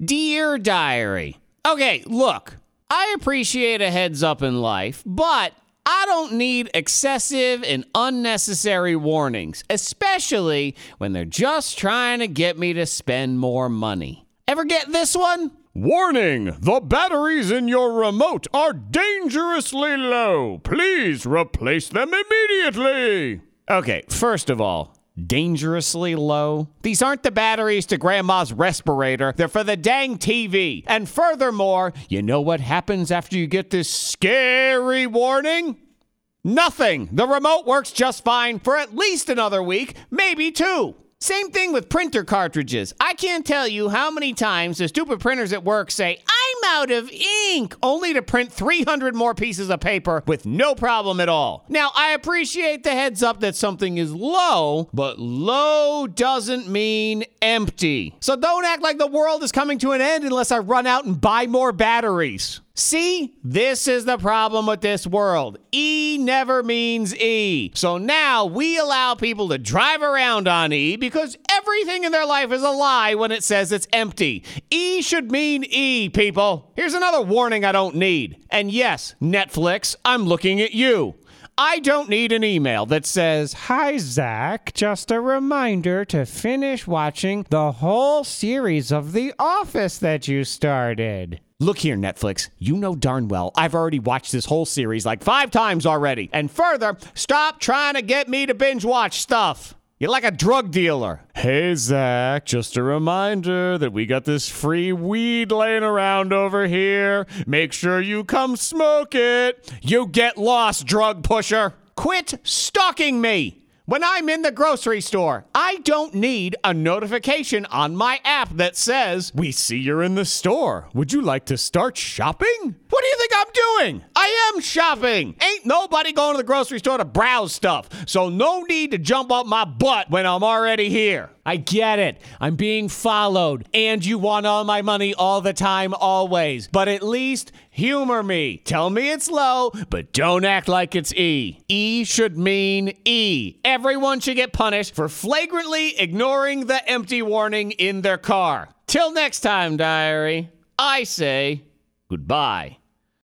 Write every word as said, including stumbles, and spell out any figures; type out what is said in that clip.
Dear Diary. Okay, look, I appreciate a heads up in life, but I don't need excessive and unnecessary warnings, especially when they're just trying to get me to spend more money. Ever get this one? Warning! The batteries in your remote are dangerously low. Please replace them immediately. Okay, first of all, dangerously low? These aren't the batteries to Grandma's respirator. They're for the dang T V. And furthermore, you know what happens after you get this scary warning? Nothing. The remote works just fine for at least another week, maybe two. Same thing with printer cartridges. I can't tell you how many times the stupid printers at work say, I'm out of ink, only to print three hundred more pieces of paper with no problem at all. Now, I appreciate the heads up that something is low, but low doesn't mean empty. So don't act like the world is coming to an end unless I run out and buy more batteries. See, this is the problem with this world. E never means E. So now we allow people to drive around on E because everything in their life is a lie when it says it's empty. E should mean E, people. Here's another warning I don't need. And yes, Netflix, I'm looking at you. I don't need an email that says, Hi, Zach. Just a reminder to finish watching the whole series of The Office that you started. Look here, Netflix. You know darn well I've already watched this whole series like five times already. And further, stop trying to get me to binge watch stuff. You're like a drug dealer. Hey, Zach, just a reminder that we got this free weed laying around over here. Make sure you come smoke it. You get lost, drug pusher. Quit stalking me. When I'm in the grocery store, I don't need a notification on my app that says, We see you're in the store. Would you like to start shopping? What do you think I'm doing? I am shopping. Ain't nobody going to the grocery store to browse stuff, so no need to jump up my butt when I'm already here. I get it. I'm being followed, and you want all my money all the time, always. But at least humor me. Tell me it's low, but don't act like it's E. E should mean E. Everyone should get punished for flagrantly ignoring the empty warning in their car. Till next time, diary, I say goodbye.